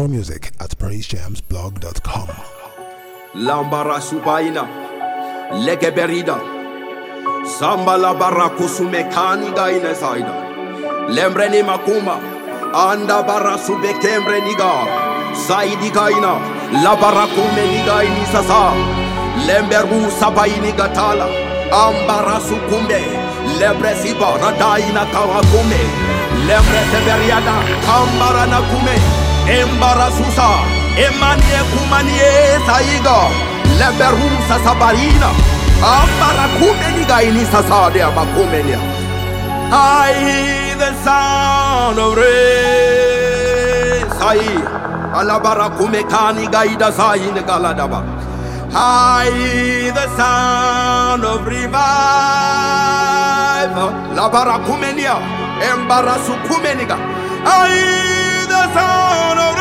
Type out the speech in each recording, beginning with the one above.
More music at praisejamsblog.com. Lambara subaina legeberida sambala barakusu mekaniga inesaida lembreni makuma anda barasu bekembre niga saidi gaina la barakume niga inisasa lemberu sabaini gatala ambarasu kumbe lebresi baradaina kawakume lembrese beriada ambarana kume embarasusa emanie kumanie saiga leberusa sabarina ambarakume niga inisasa de abakumenia. I hear the sound of rain. Sai alabarakume kani gaida sai negaladaba. I hear the sound of revival. Labarakumenia embarasukumeniga. I hear the sound of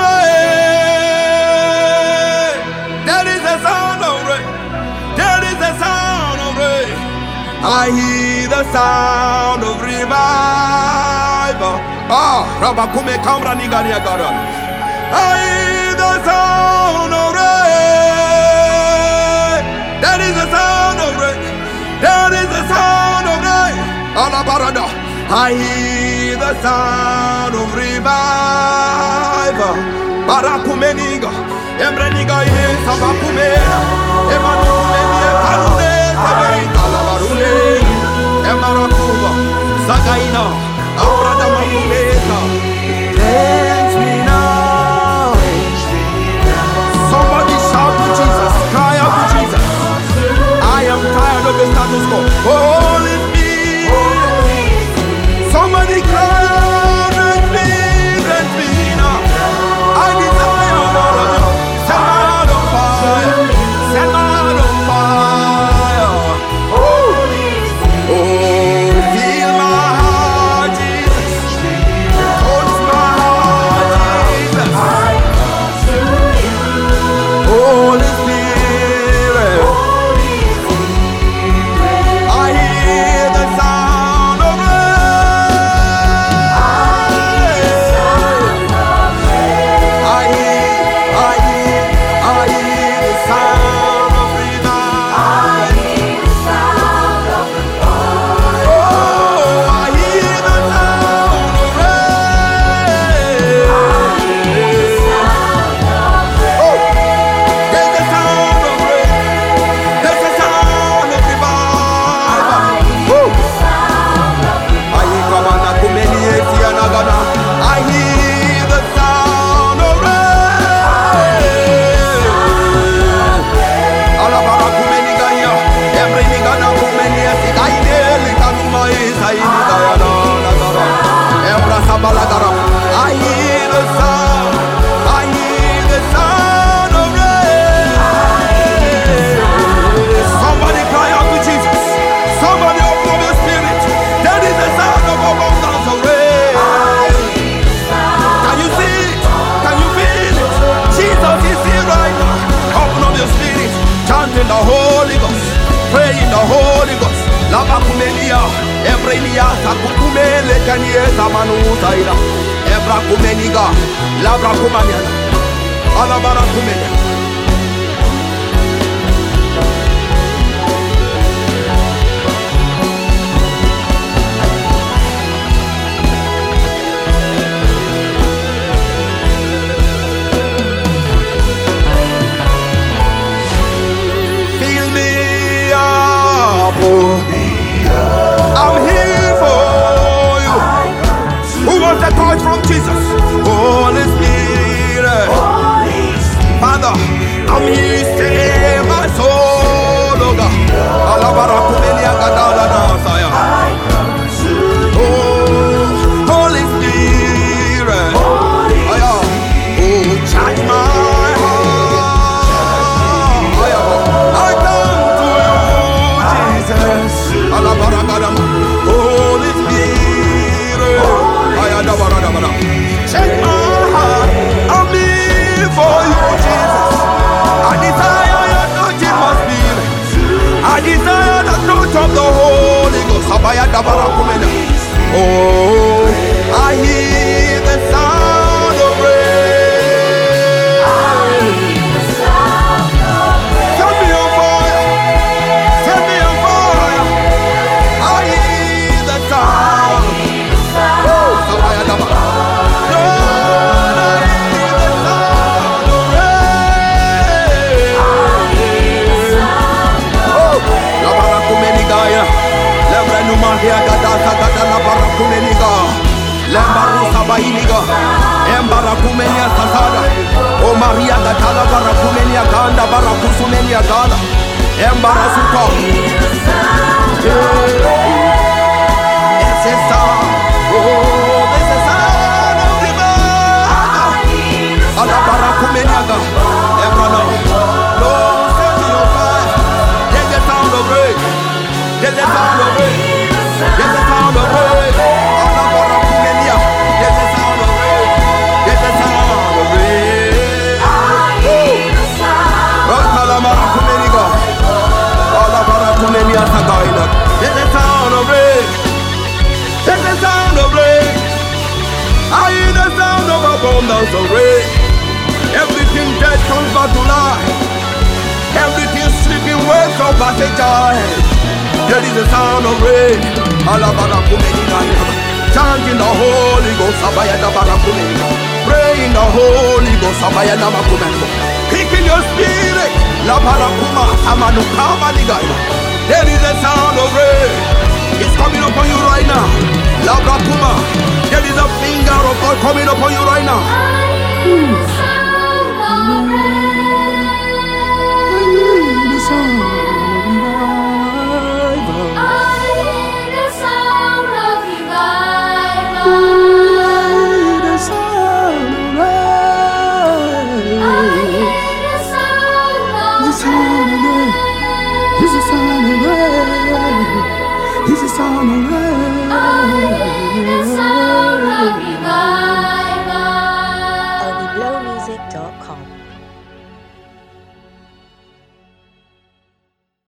rain. There is a sound of rain. There is a sound of rain. I hear the sound of revival. Rabakume kamra nigania garan. I hear the sound of rain. There is a sound of rain. There is a sound of rain. Alabarada. I hear the sound of revival. Barakume niga. Embreniga ine sabakume. Emanume niye kanune sabaita labarune. Emarakuba Zagaina Abrada Makuleta. Cleanse me now. Somebody shout to Jesus. Cry out to Jesus. I am tired of the status quo. Holy Spirit. Somebody cry out, rent me now. I desire more of you. Send my heart on fire. Send my heart on fire. Oh, feel my heart, Jesus. Touch my heart, Jesus. Holy Spirit. I hear the sound of rain. I hear the sound of revival. Oh, I hear the sound of rain. Oh, there's the sound of rain. There's the sound of revival. Oh, I hear Kabana Kumeni Etiana Gana. I hear the sound of rain. Alabara Kumeni Gaya. Every Nigana Kumeni Etigaide. Likanuma is I Ebra Sabalagara. I hear the sound. I hear the sound of rain. Somebody cry out to Jesus. Somebody open up your spirit. There is the sound of abundance of rain. Can you see it? Can you feel it? Jesus is here right now. Open up your spirit. Chant in the Holy Ghost. Pray in the Holy Ghost. Laba kumelia. Ebrelia sakukumele kaniesa manusaida. Ebra kumeniga. Labra kumaniana. Alabara kumenia. Fill me up, oh. I'm here for you. Who wants a touch from Jesus? Holy Spirit. Father, barakusumenia gala. Embarasuto. It's a sound. Oh, this is sound of revival. Ala barakumenia gala. Embrana. Lord, send me your fire. There's a sound of rain. There's a sound of rain. There's a sound of rain. Ala barakumenia. There's a sound of rain. There's a sound of rain. Rakala barakumenia. Ala barakumenia tagaina. There's a sound of rain. There's a sound of rain. I hear the sound of abundance of rain. Everything dead comes back to life. Everything sleeping wakes up as a child. There is a sound of rain. Chant in the Holy Ghost. Pray in the Holy Ghost. Kick in your spirit. There is a sound of rain. It's coming upon you right now. There is a finger of God coming upon you right now. OnlyBlowMusic.com